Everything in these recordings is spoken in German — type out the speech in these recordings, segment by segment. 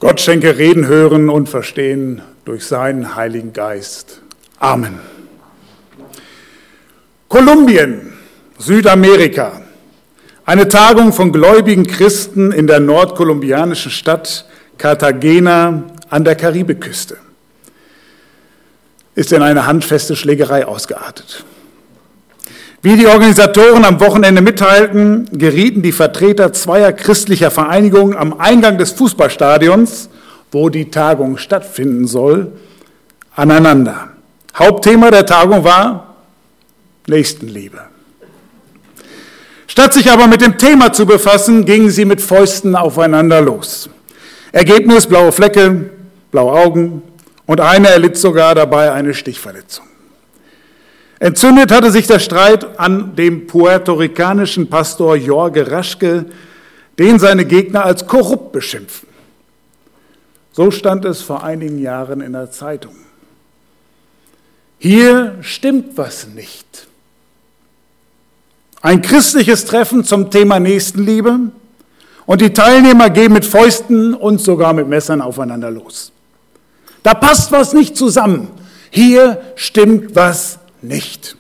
Gott schenke Reden hören und verstehen durch seinen Heiligen Geist. Amen. Kolumbien, Südamerika. Eine Tagung von gläubigen Christen in der nordkolumbianischen Stadt Cartagena an der Karibikküste ist in eine handfeste Schlägerei ausgeartet. Wie die Organisatoren am Wochenende mitteilten, gerieten die Vertreter zweier christlicher Vereinigungen am Eingang des Fußballstadions, wo die Tagung stattfinden soll, aneinander. Hauptthema der Tagung war Nächstenliebe. Statt sich aber mit dem Thema zu befassen, gingen sie mit Fäusten aufeinander los. Ergebnis: blaue Flecke, blaue Augen und einer erlitt sogar dabei eine Stichverletzung. Entzündet hatte sich der Streit an dem puerto-ricanischen Pastor Jorge Raschke, den seine Gegner als korrupt beschimpfen. So stand es vor einigen Jahren in der Zeitung. Hier stimmt was nicht. Ein christliches Treffen zum Thema Nächstenliebe und die Teilnehmer gehen mit Fäusten und sogar mit Messern aufeinander los. Da passt was nicht zusammen. Hier stimmt was nicht.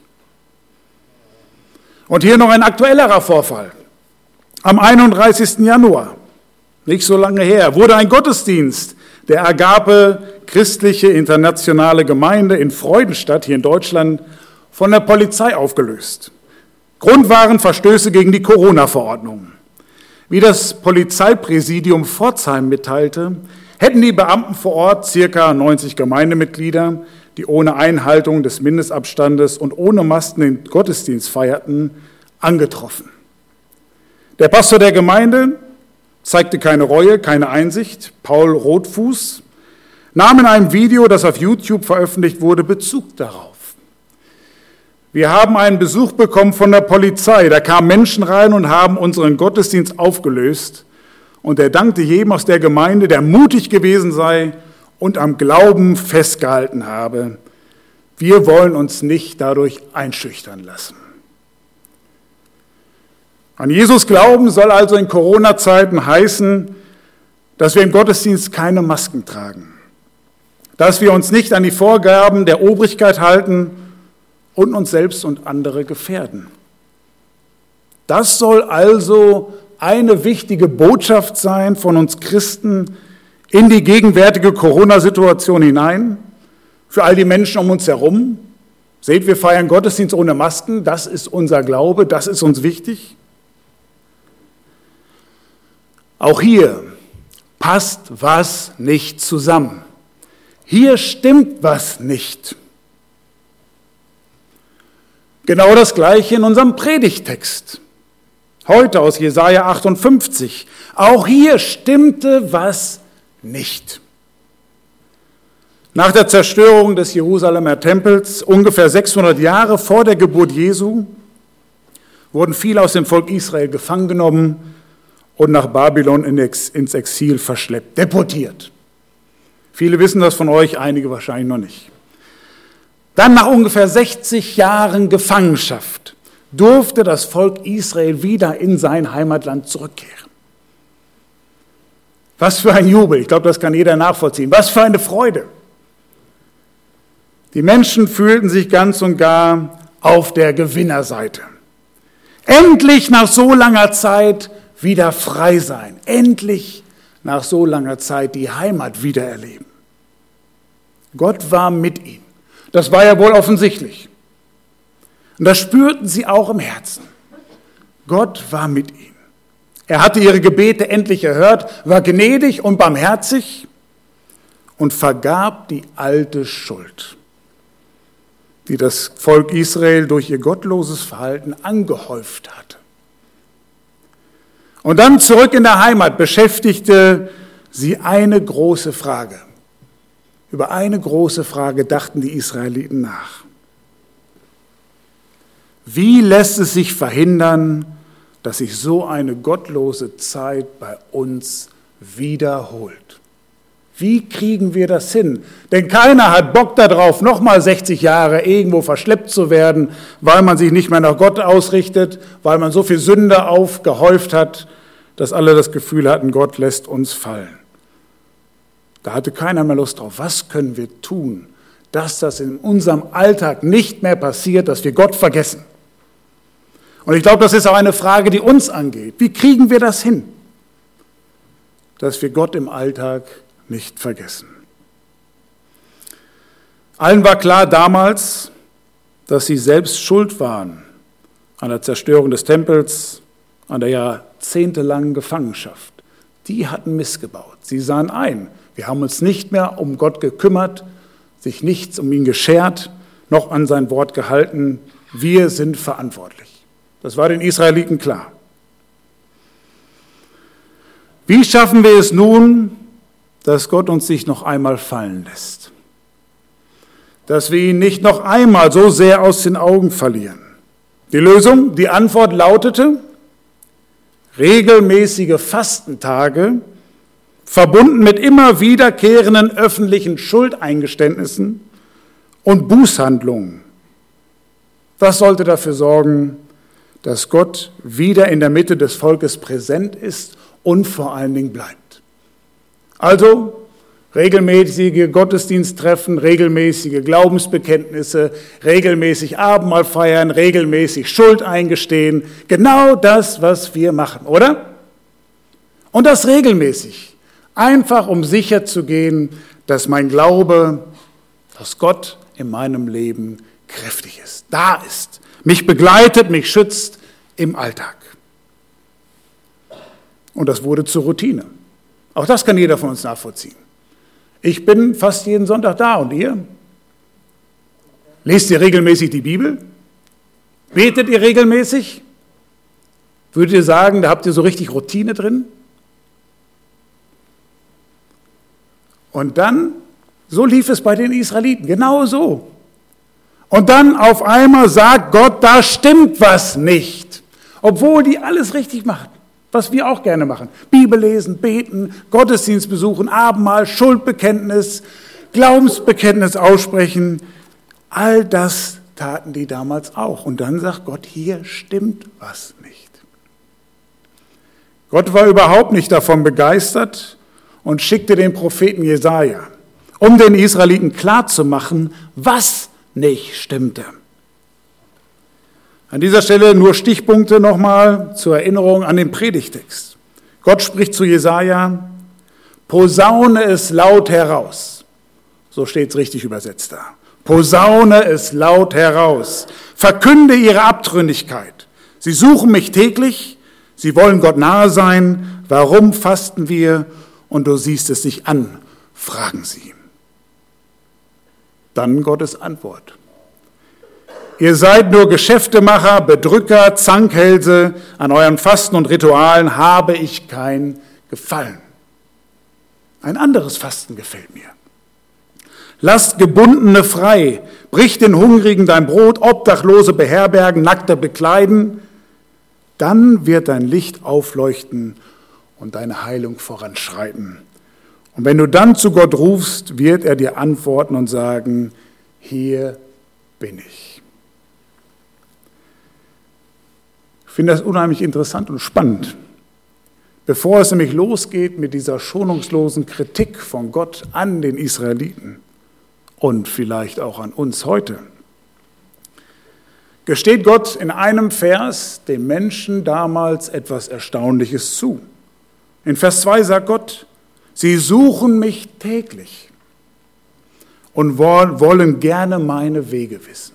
Und hier noch ein aktuellerer Vorfall. Am 31. Januar, nicht so lange her, wurde ein Gottesdienst der Agape Christliche Internationale Gemeinde in Freudenstadt hier in Deutschland von der Polizei aufgelöst. Grund waren Verstöße gegen die Corona-Verordnung. Wie das Polizeipräsidium Pforzheim mitteilte, hätten die Beamten vor Ort ca. 90 Gemeindemitglieder, die ohne Einhaltung des Mindestabstandes und ohne Masken den Gottesdienst feierten, angetroffen. Der Pastor der Gemeinde zeigte keine Reue, keine Einsicht. Paul Rotfuß nahm in einem Video, das auf YouTube veröffentlicht wurde, Bezug darauf. Wir haben einen Besuch bekommen von der Polizei. Da kamen Menschen rein und haben unseren Gottesdienst aufgelöst. Und er dankte jedem aus der Gemeinde, der mutig gewesen sei und am Glauben festgehalten habe. Wir wollen uns nicht dadurch einschüchtern lassen. An Jesus glauben soll also in Corona-Zeiten heißen, dass wir im Gottesdienst keine Masken tragen, dass wir uns nicht an die Vorgaben der Obrigkeit halten und uns selbst und andere gefährden. Das soll also eine wichtige Botschaft sein von uns Christen in die gegenwärtige Corona-Situation hinein, für all die Menschen um uns herum. Seht, wir feiern Gottesdienst ohne Masken, das ist unser Glaube, das ist uns wichtig. Auch hier passt was nicht zusammen. Hier stimmt was nicht. Genau das Gleiche in unserem Predigtext. Heute aus Jesaja 58. Auch hier stimmte was nicht. Nach der Zerstörung des Jerusalemer Tempels, ungefähr 600 Jahre vor der Geburt Jesu, wurden viele aus dem Volk Israel gefangen genommen und nach Babylon ins Exil verschleppt, deportiert. Viele wissen das von euch, einige wahrscheinlich noch nicht. Dann nach ungefähr 60 Jahren Gefangenschaft durfte das Volk Israel wieder in sein Heimatland zurückkehren. Was für ein Jubel, ich glaube, das kann jeder nachvollziehen. Was für eine Freude. Die Menschen fühlten sich ganz und gar auf der Gewinnerseite. Endlich nach so langer Zeit wieder frei sein. Endlich nach so langer Zeit die Heimat wiedererleben. Gott war mit ihnen. Das war ja wohl offensichtlich. Und das spürten sie auch im Herzen. Gott war mit ihnen. Er hatte ihre Gebete endlich erhört, war gnädig und barmherzig und vergab die alte Schuld, die das Volk Israel durch ihr gottloses Verhalten angehäuft hatte. Und dann zurück in der Heimat beschäftigte sie eine große Frage. Über eine große Frage dachten die Israeliten nach. Wie lässt es sich verhindern, dass sich so eine gottlose Zeit bei uns wiederholt? Wie kriegen wir das hin? Denn keiner hat Bock darauf, nochmal 60 Jahre irgendwo verschleppt zu werden, weil man sich nicht mehr nach Gott ausrichtet, weil man so viel Sünde aufgehäuft hat, dass alle das Gefühl hatten, Gott lässt uns fallen. Da hatte keiner mehr Lust drauf. Was können wir tun, dass das in unserem Alltag nicht mehr passiert, dass wir Gott vergessen? Und ich glaube, das ist auch eine Frage, die uns angeht. Wie kriegen wir das hin, dass wir Gott im Alltag nicht vergessen? Allen war klar damals, dass sie selbst schuld waren an der Zerstörung des Tempels, an der jahrzehntelangen Gefangenschaft. Die hatten missgebaut. Sie sahen ein, wir haben uns nicht mehr um Gott gekümmert, sich nichts um ihn geschert, noch an sein Wort gehalten. Wir sind verantwortlich. Das war den Israeliten klar. Wie schaffen wir es nun, dass Gott uns nicht noch einmal fallen lässt? Dass wir ihn nicht noch einmal so sehr aus den Augen verlieren? Die Lösung, die Antwort lautete: regelmäßige Fastentage, verbunden mit immer wiederkehrenden öffentlichen Schuldeingeständnissen und Bußhandlungen. Das sollte dafür sorgen, dass Gott wieder in der Mitte des Volkes präsent ist und vor allen Dingen bleibt. Also regelmäßige Gottesdiensttreffen, regelmäßige Glaubensbekenntnisse, regelmäßig Abendmahl feiern, regelmäßig Schuld eingestehen. Genau das, was wir machen, oder? Und das regelmäßig. Einfach um sicher zu gehen, dass mein Glaube, dass Gott in meinem Leben kräftig ist, da ist, mich begleitet, mich schützt im Alltag. Und das wurde zur Routine. Auch das kann jeder von uns nachvollziehen. Ich bin fast jeden Sonntag da, und ihr? Lest ihr regelmäßig die Bibel? Betet ihr regelmäßig? Würdet ihr sagen, da habt ihr so richtig Routine drin? Und dann, so lief es bei den Israeliten, genau so. Und dann auf einmal sagt Gott, da stimmt was nicht. Obwohl die alles richtig machen, was wir auch gerne machen. Bibel lesen, beten, Gottesdienst besuchen, Abendmahl, Schuldbekenntnis, Glaubensbekenntnis aussprechen. All das taten die damals auch. Und dann sagt Gott, hier stimmt was nicht. Gott war überhaupt nicht davon begeistert und schickte den Propheten Jesaja, um den Israeliten klarzumachen, was nicht stimmte. An dieser Stelle nur Stichpunkte nochmal zur Erinnerung an den Predigtext. Gott spricht zu Jesaja: Posaune es laut heraus. So steht es richtig übersetzt da. Posaune es laut heraus. Verkünde ihre Abtrünnigkeit. Sie suchen mich täglich. Sie wollen Gott nahe sein. Warum fasten wir? Und du siehst es nicht an, fragen sie. Dann Gottes Antwort. Ihr seid nur Geschäftemacher, Bedrücker, Zankhälse, an euren Fasten und Ritualen habe ich kein Gefallen. Ein anderes Fasten gefällt mir. Lasst Gebundene frei, brich den Hungrigen dein Brot, Obdachlose beherbergen, Nackte bekleiden, dann wird dein Licht aufleuchten und deine Heilung voranschreiten. Und wenn du dann zu Gott rufst, wird er dir antworten und sagen: Hier bin ich. Ich finde das unheimlich interessant und spannend. Bevor es nämlich losgeht mit dieser schonungslosen Kritik von Gott an den Israeliten und vielleicht auch an uns heute, gesteht Gott in einem Vers den Menschen damals etwas Erstaunliches zu. In Vers 2 sagt Gott: Sie suchen mich täglich und wollen gerne meine Wege wissen.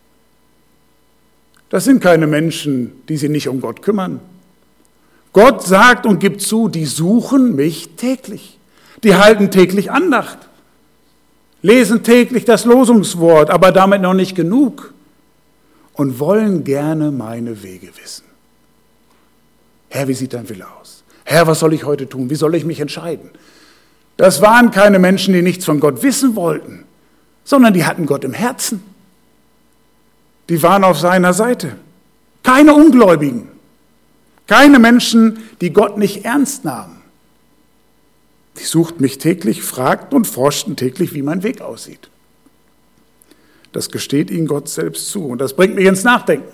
Das sind keine Menschen, die sich nicht um Gott kümmern. Gott sagt und gibt zu, die suchen mich täglich. Die halten täglich Andacht, lesen täglich das Losungswort, aber damit noch nicht genug und wollen gerne meine Wege wissen. Herr, wie sieht dein Wille aus? Herr, was soll ich heute tun? Wie soll ich mich entscheiden? Das waren keine Menschen, die nichts von Gott wissen wollten, sondern die hatten Gott im Herzen. Die waren auf seiner Seite. Keine Ungläubigen. Keine Menschen, die Gott nicht ernst nahmen. Die suchten mich täglich, fragten und forschten täglich, wie mein Weg aussieht. Das gesteht ihnen Gott selbst zu. Und das bringt mich ins Nachdenken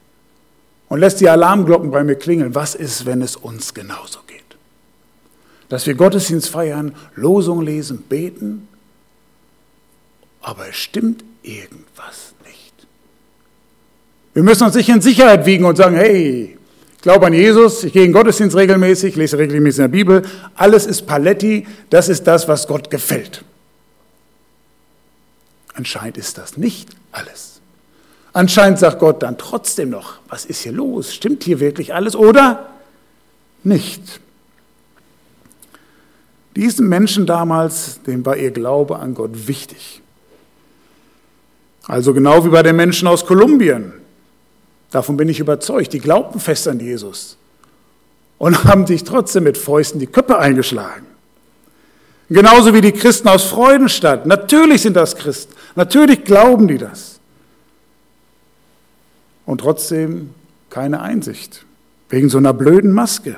und lässt die Alarmglocken bei mir klingeln. Was ist, wenn es uns genauso geht? dass wir Gottesdienst feiern, Losung lesen, beten, aber es stimmt irgendwas nicht. Wir müssen uns nicht in Sicherheit wiegen und sagen, hey, ich glaube an Jesus, ich gehe in den Gottesdienst regelmäßig, lese regelmäßig in der Bibel, alles ist Paletti, das ist das, was Gott gefällt. Anscheinend ist das nicht alles. Anscheinend sagt Gott dann trotzdem noch, was ist hier los? Stimmt hier wirklich alles oder nicht? Diesen Menschen damals, dem war ihr Glaube an Gott wichtig. Also genau wie bei den Menschen aus Kolumbien. Davon bin ich überzeugt. Die glaubten fest an Jesus und haben sich trotzdem mit Fäusten die Köpfe eingeschlagen. Genauso wie die Christen aus Freudenstadt. Natürlich sind das Christen. Natürlich glauben die das. Und trotzdem keine Einsicht. Wegen so einer blöden Maske.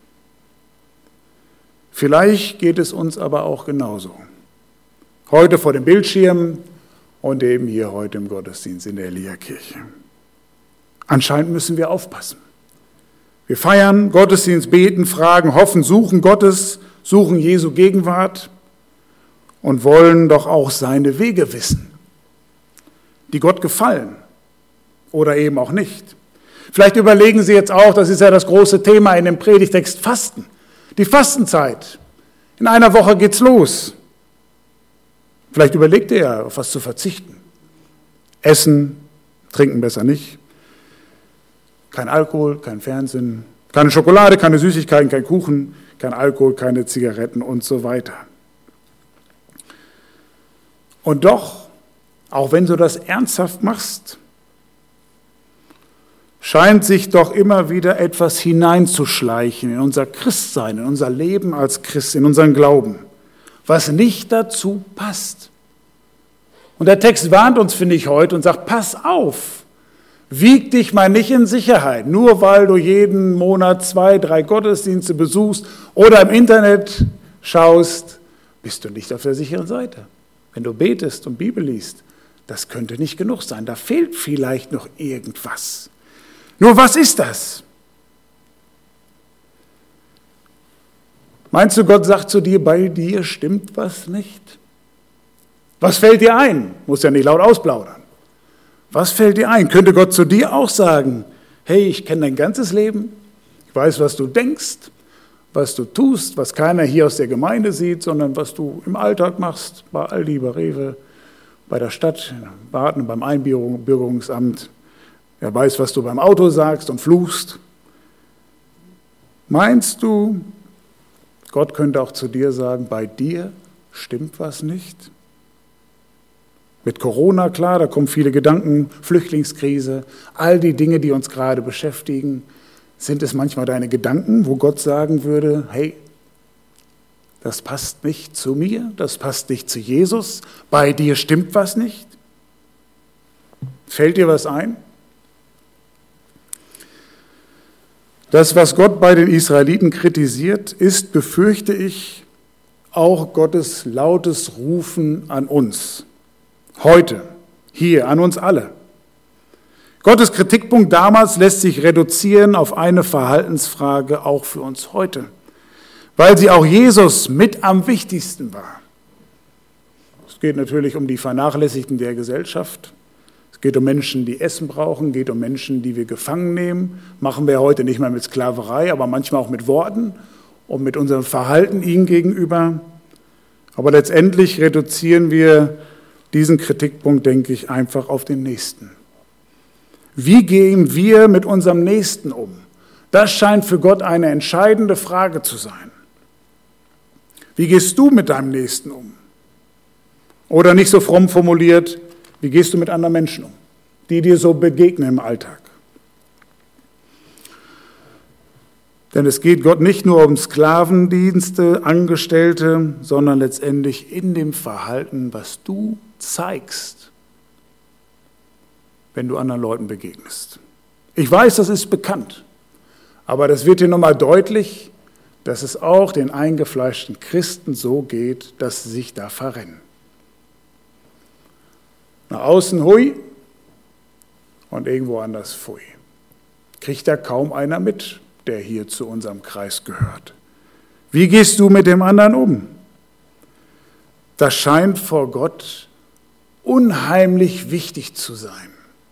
Vielleicht geht es uns aber auch genauso. Heute vor dem Bildschirm und eben hier heute im Gottesdienst in der Elia-Kirche. Anscheinend müssen wir aufpassen. Wir feiern, Gottesdienst, beten, fragen, hoffen, suchen Gottes, suchen Jesu Gegenwart und wollen doch auch seine Wege wissen, die Gott gefallen oder eben auch nicht. Vielleicht überlegen Sie jetzt auch, das ist ja das große Thema in dem Predigtext, Fasten. Die Fastenzeit. In einer Woche geht's los. Vielleicht überlegt ihr ja, auf was zu verzichten. Essen, trinken besser nicht. Kein Alkohol, kein Fernsehen, keine Schokolade, keine Süßigkeiten, kein Kuchen, kein Alkohol, keine Zigaretten und so weiter. Und doch, auch wenn du das ernsthaft machst, scheint sich doch immer wieder etwas hineinzuschleichen in unser Christsein, in unser Leben als Christ, in unseren Glauben, was nicht dazu passt. Und der Text warnt uns, finde ich, heute und sagt, pass auf, wieg dich mal nicht in Sicherheit, nur weil du jeden Monat 2, 3 Gottesdienste besuchst oder im Internet schaust, bist du nicht auf der sicheren Seite. Wenn du betest und Bibel liest, das könnte nicht genug sein, da fehlt vielleicht noch irgendwas. Nur was ist das? Meinst du, Gott sagt zu dir, bei dir stimmt was nicht? Was fällt dir ein? Muss ja nicht laut ausplaudern. Was fällt dir ein? Könnte Gott zu dir auch sagen, hey, ich kenne dein ganzes Leben, ich weiß, was du denkst, was du tust, was keiner hier aus der Gemeinde sieht, sondern was du im Alltag machst, bei Aldi, bei Rewe, bei der Stadt, Baden, beim Einbürgerungsamt. Er weiß, was du beim Auto sagst und fluchst. Meinst du, Gott könnte auch zu dir sagen, bei dir stimmt was nicht? Mit Corona, klar, da kommen viele Gedanken, Flüchtlingskrise, all die Dinge, die uns gerade beschäftigen. Sind es manchmal deine Gedanken, wo Gott sagen würde, hey, das passt nicht zu mir, das passt nicht zu Jesus, bei dir stimmt was nicht? Fällt dir was ein? Das, was Gott bei den Israeliten kritisiert, ist, befürchte ich, auch Gottes lautes Rufen an uns. Heute, hier, an uns alle. Gottes Kritikpunkt damals lässt sich reduzieren auf eine Verhaltensfrage auch für uns heute, weil sie auch Jesus mit am wichtigsten war. Es geht natürlich um die Vernachlässigten der Gesellschaft. Es geht um Menschen, die Essen brauchen, geht um Menschen, die wir gefangen nehmen. Machen wir heute nicht mehr mit Sklaverei, aber manchmal auch mit Worten und mit unserem Verhalten ihnen gegenüber. Aber letztendlich reduzieren wir diesen Kritikpunkt, denke ich, einfach auf den Nächsten. Wie gehen wir mit unserem Nächsten um? Das scheint für Gott eine entscheidende Frage zu sein. Wie gehst du mit deinem Nächsten um? Oder nicht so fromm formuliert, wie gehst du mit anderen Menschen um, die dir so begegnen im Alltag? Denn es geht Gott nicht nur um Sklavendienste, Angestellte, sondern letztendlich in dem Verhalten, was du zeigst, wenn du anderen Leuten begegnest. Ich weiß, das ist bekannt, aber das wird hier nochmal deutlich, dass es auch den eingefleischten Christen so geht, dass sie sich da verrennen. Nach außen hui und irgendwo anders pfui. Kriegt da kaum einer mit, der hier zu unserem Kreis gehört. Wie gehst du mit dem anderen um? Das scheint vor Gott unheimlich wichtig zu sein.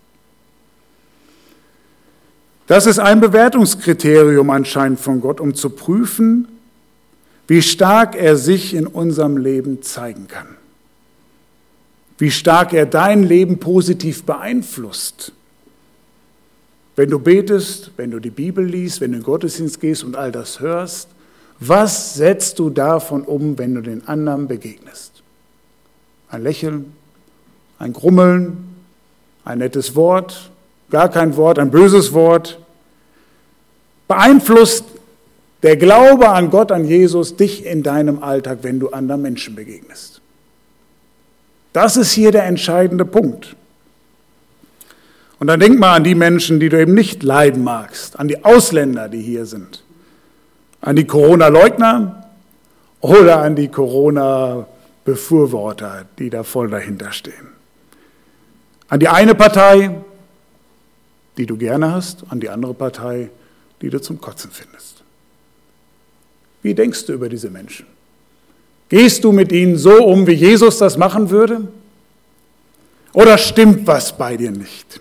Das ist ein Bewertungskriterium anscheinend von Gott, um zu prüfen, wie stark er sich in unserem Leben zeigen kann. Wie stark er dein Leben positiv beeinflusst. Wenn du betest, wenn du die Bibel liest, wenn du in den Gottesdienst gehst und all das hörst, was setzt du davon um, wenn du den anderen begegnest? Ein Lächeln, ein Grummeln, ein nettes Wort, gar kein Wort, ein böses Wort. Beeinflusst der Glaube an Gott, an Jesus, dich in deinem Alltag, wenn du anderen Menschen begegnest. Das ist hier der entscheidende Punkt. Und dann denk mal an die Menschen, die du eben nicht leiden magst, an die Ausländer, die hier sind, an die Corona-Leugner oder an die Corona-Befürworter, die da voll dahinter stehen. An die eine Partei, die du gerne hast, an die andere Partei, die du zum Kotzen findest. Wie denkst du über diese Menschen? Gehst du mit ihnen so um, wie Jesus das machen würde? Oder stimmt was bei dir nicht?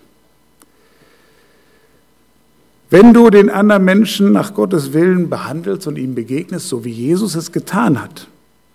Wenn du den anderen Menschen nach Gottes Willen behandelst und ihm begegnest, so wie Jesus es getan hat,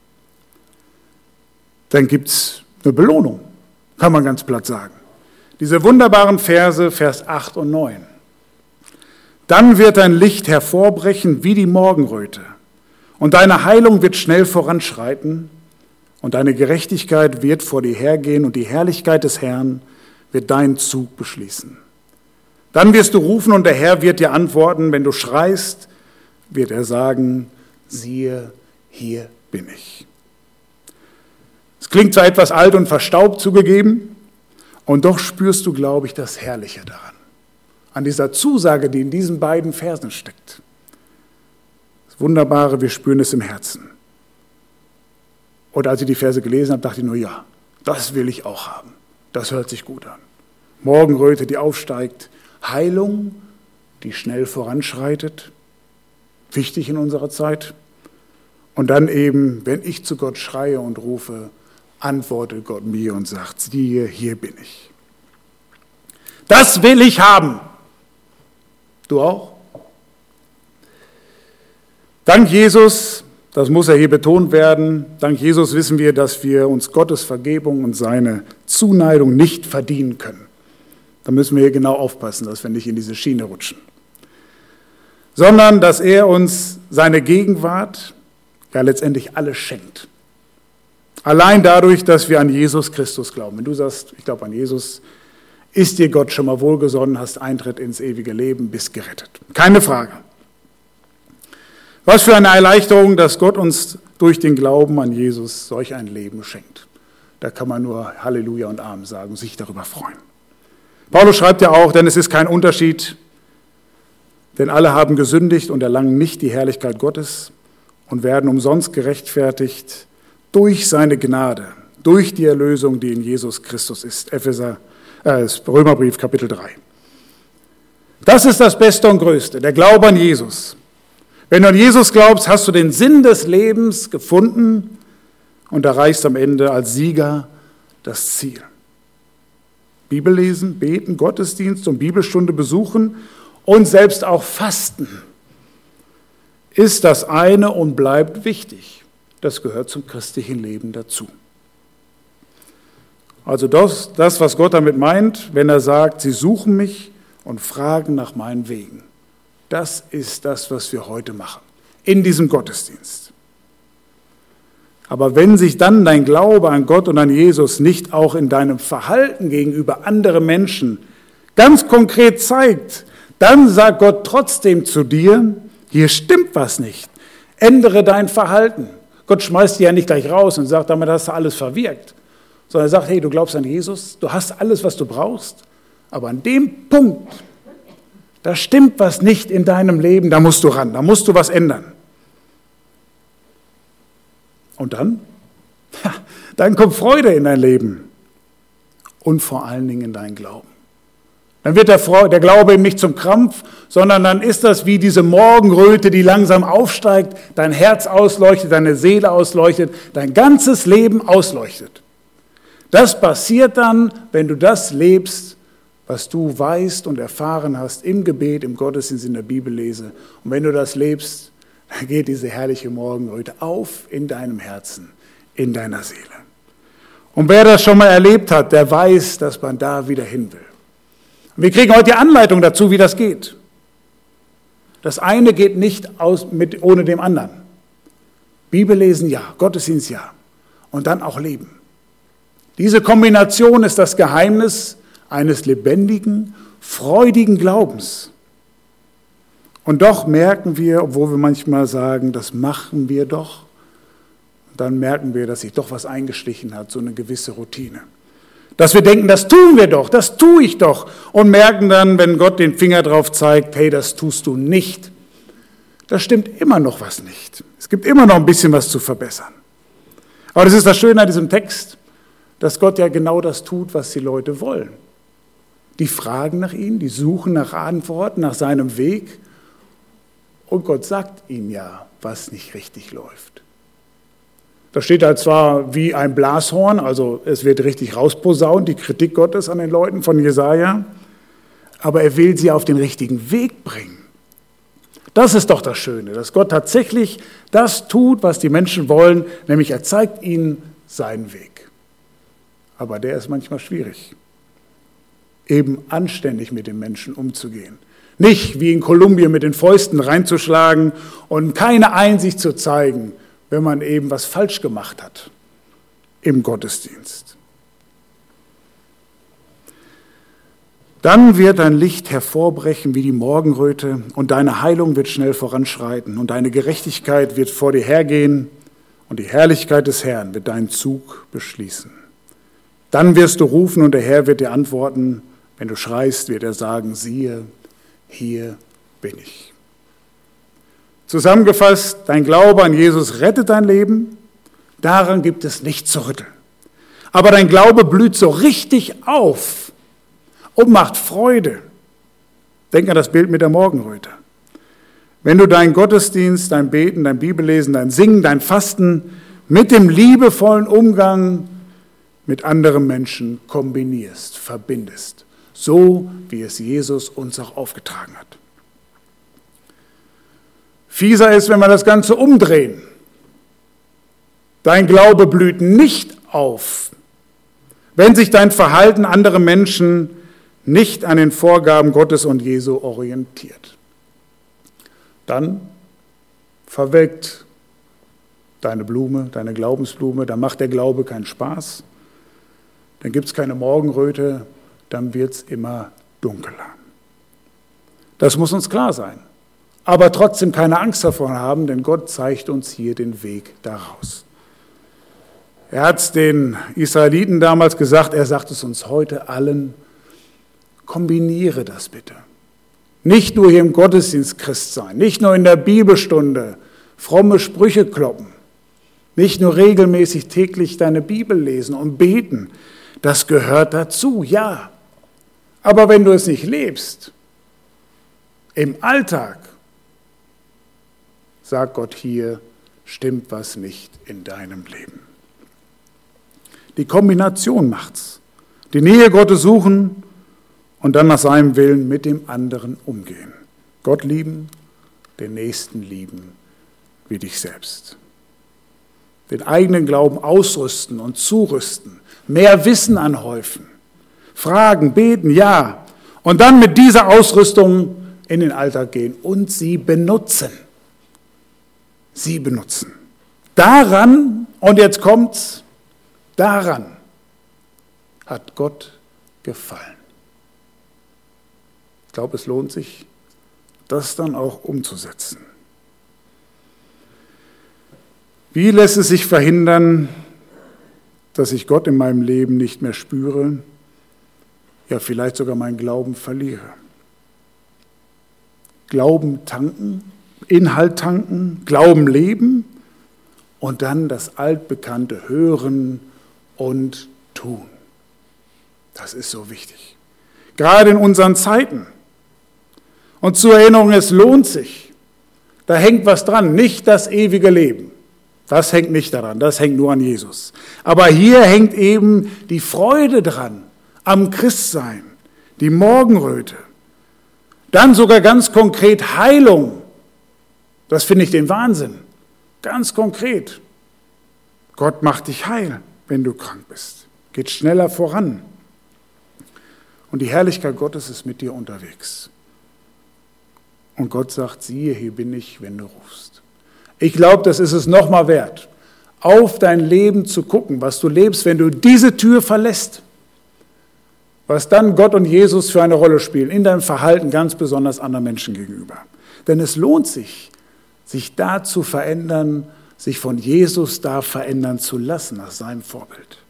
dann gibt es eine Belohnung, kann man ganz platt sagen. Diese wunderbaren Verse, Vers 8 und 9. Dann wird dein Licht hervorbrechen wie die Morgenröte, und deine Heilung wird schnell voranschreiten, und deine Gerechtigkeit wird vor dir hergehen, und die Herrlichkeit des Herrn wird deinen Zug beschließen. Dann wirst du rufen, und der Herr wird dir antworten. Wenn du schreist, wird er sagen, siehe, hier bin ich. Es klingt zwar etwas alt und verstaubt zugegeben, und doch spürst du, glaube ich, das Herrliche daran. An dieser Zusage, die in diesen beiden Versen steckt. Das Wunderbare, wir spüren es im Herzen. Und als ich die Verse gelesen habe, dachte ich nur, ja, das will ich auch haben. Das hört sich gut an. Morgenröte, die aufsteigt. Heilung, die schnell voranschreitet. Wichtig in unserer Zeit. Und dann eben, wenn ich zu Gott schreie und rufe, antwortet Gott mir und sagt, siehe, hier bin ich. Das will ich haben. Du auch? Dank Jesus, das muss ja hier betont werden, dank Jesus wissen wir, dass wir uns Gottes Vergebung und seine Zuneigung nicht verdienen können. Da müssen wir hier genau aufpassen, dass wir nicht in diese Schiene rutschen. Sondern, dass er uns seine Gegenwart ja letztendlich alles schenkt. Allein dadurch, dass wir an Jesus Christus glauben. Wenn du sagst, ich glaube an Jesus, ist dir Gott schon mal wohlgesonnen, hast Eintritt ins ewige Leben, bist gerettet. Keine Frage. Was für eine Erleichterung, dass Gott uns durch den Glauben an Jesus solch ein Leben schenkt. Da kann man nur Halleluja und Amen sagen und sich darüber freuen. Paulus schreibt ja auch, denn es ist kein Unterschied, denn alle haben gesündigt und erlangen nicht die Herrlichkeit Gottes und werden umsonst gerechtfertigt durch seine Gnade, durch die Erlösung, die in Jesus Christus ist. Römerbrief, Kapitel 3. Das ist das Beste und Größte, der Glaube an Jesus. Wenn du an Jesus glaubst, hast du den Sinn des Lebens gefunden und erreichst am Ende als Sieger das Ziel. Bibel lesen, beten, Gottesdienst und Bibelstunde besuchen und selbst auch Fasten ist das eine und bleibt wichtig. Das gehört zum christlichen Leben dazu. Also das, was Gott damit meint, wenn er sagt, sie suchen mich und fragen nach meinen Wegen. Das ist das, was wir heute machen, in diesem Gottesdienst. Aber wenn sich dann dein Glaube an Gott und an Jesus nicht auch in deinem Verhalten gegenüber anderen Menschen ganz konkret zeigt, dann sagt Gott trotzdem zu dir, hier stimmt was nicht, ändere dein Verhalten. Gott schmeißt dich ja nicht gleich raus und sagt, damit hast du alles verwirkt. Sondern er sagt, hey, du glaubst an Jesus, du hast alles, was du brauchst, aber an dem Punkt, da stimmt was nicht in deinem Leben, da musst du ran, da musst du was ändern. Und dann? Ja, dann kommt Freude in dein Leben und vor allen Dingen in deinen Glauben. Dann wird der Glaube eben nicht zum Krampf, sondern dann ist das wie diese Morgenröte, die langsam aufsteigt, dein Herz ausleuchtet, deine Seele ausleuchtet, dein ganzes Leben ausleuchtet. Das passiert dann, wenn du das lebst, was du weißt und erfahren hast im Gebet, im Gottesdienst, in der Bibellese. Und wenn du das lebst, dann geht diese herrliche Morgenröte auf in deinem Herzen, in deiner Seele. Und wer das schon mal erlebt hat, der weiß, dass man da wieder hin will. Wir kriegen heute die Anleitung dazu, wie das geht. Das eine geht nicht ohne dem anderen. Bibellesen ja, Gottesdienst ja und dann auch leben. Diese Kombination ist das Geheimnis eines lebendigen, freudigen Glaubens. Und doch merken wir, obwohl wir manchmal sagen, das machen wir doch, dann merken wir, dass sich doch was eingeschlichen hat, so eine gewisse Routine. Dass wir denken, das tun wir doch, das tue ich doch und merken dann, wenn Gott den Finger drauf zeigt, hey, das tust du nicht. Da stimmt immer noch was nicht. Es gibt immer noch ein bisschen was zu verbessern. Aber das ist das Schöne an diesem Text, dass Gott ja genau das tut, was die Leute wollen. Die fragen nach ihm, die suchen nach Antworten, nach seinem Weg und Gott sagt ihnen ja, was nicht richtig läuft. Da steht halt zwar wie ein Blashorn, also es wird richtig rausposaunt, die Kritik Gottes an den Leuten von Jesaja, aber er will sie auf den richtigen Weg bringen. Das ist doch das Schöne, dass Gott tatsächlich das tut, was die Menschen wollen, nämlich er zeigt ihnen seinen Weg. Aber der ist manchmal schwierig, eben anständig mit den Menschen umzugehen. Nicht wie in Kolumbien mit den Fäusten reinzuschlagen und keine Einsicht zu zeigen, wenn man eben was falsch gemacht hat im Gottesdienst. Dann wird dein Licht hervorbrechen wie die Morgenröte und deine Heilung wird schnell voranschreiten und deine Gerechtigkeit wird vor dir hergehen und die Herrlichkeit des Herrn wird deinen Zug beschließen. Dann wirst du rufen und der Herr wird dir antworten. Wenn du schreist, wird er sagen, siehe, hier bin ich. Zusammengefasst, dein Glaube an Jesus rettet dein Leben, daran gibt es nichts zu rütteln. Aber dein Glaube blüht so richtig auf und macht Freude. Denk an das Bild mit der Morgenröte. Wenn du deinen Gottesdienst, dein Beten, dein Bibellesen, dein Singen, dein Fasten mit dem liebevollen Umgang mit anderen Menschen kombinierst, verbindest, so wie es Jesus uns auch aufgetragen hat. Fieser ist, wenn wir das Ganze umdrehen. Dein Glaube blüht nicht auf, wenn sich dein Verhalten andere Menschen nicht an den Vorgaben Gottes und Jesu orientiert. Dann verwelkt deine Blume, deine Glaubensblume, dann macht der Glaube keinen Spaß, dann gibt es keine Morgenröte, dann wird es immer dunkler. Das muss uns klar sein. Aber trotzdem keine Angst davon haben, denn Gott zeigt uns hier den Weg daraus. Er hat es den Israeliten damals gesagt, er sagt es uns heute allen, kombiniere das bitte. Nicht nur hier im Gottesdienst Christ sein, nicht nur in der Bibelstunde fromme Sprüche kloppen, nicht nur regelmäßig täglich deine Bibel lesen und beten, das gehört dazu, ja. Aber wenn du es nicht lebst, im Alltag, sagt Gott hier, stimmt was nicht in deinem Leben. Die Kombination macht's. Die Nähe Gottes suchen und dann nach seinem Willen mit dem anderen umgehen. Gott lieben, den Nächsten lieben wie dich selbst. Den eigenen Glauben ausrüsten und zurüsten, mehr Wissen anhäufen, fragen, beten, ja. Und dann mit dieser Ausrüstung in den Alltag gehen und sie benutzen. Sie benutzen. Daran, und jetzt kommt's, daran hat Gott gefallen. Ich glaube, es lohnt sich, das dann auch umzusetzen. Wie lässt es sich verhindern, dass ich Gott in meinem Leben nicht mehr spüre, ja vielleicht sogar meinen Glauben verliere? Glauben tanken, Inhalt tanken, Glauben leben und dann das altbekannte Hören und Tun. Das ist so wichtig. gerade in unseren Zeiten. Und zur Erinnerung, es lohnt sich. Da hängt was dran, nicht das ewige Leben. Das hängt nicht daran, das hängt nur an Jesus. Aber hier hängt eben die Freude dran, am Christsein, die Morgenröte. Dann sogar ganz konkret Heilung. Das finde ich den Wahnsinn. Ganz konkret. Gott macht dich heil, wenn du krank bist. Geht schneller voran. Und die Herrlichkeit Gottes ist mit dir unterwegs. Und Gott sagt, siehe, hier bin ich, wenn du rufst. Ich glaube, das ist es nochmal wert, auf dein Leben zu gucken, was du lebst, wenn du diese Tür verlässt. Was dann Gott und Jesus für eine Rolle spielen, in deinem Verhalten ganz besonders anderen Menschen gegenüber. Denn es lohnt sich, sich da zu verändern, sich von Jesus da verändern zu lassen, nach seinem Vorbild.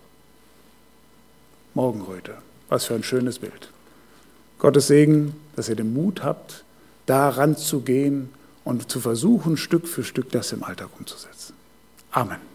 Morgenröte, was für ein schönes Bild. Gottes Segen, dass ihr den Mut habt, da ranzugehen und zu versuchen, Stück für Stück das im Alltag umzusetzen. Amen.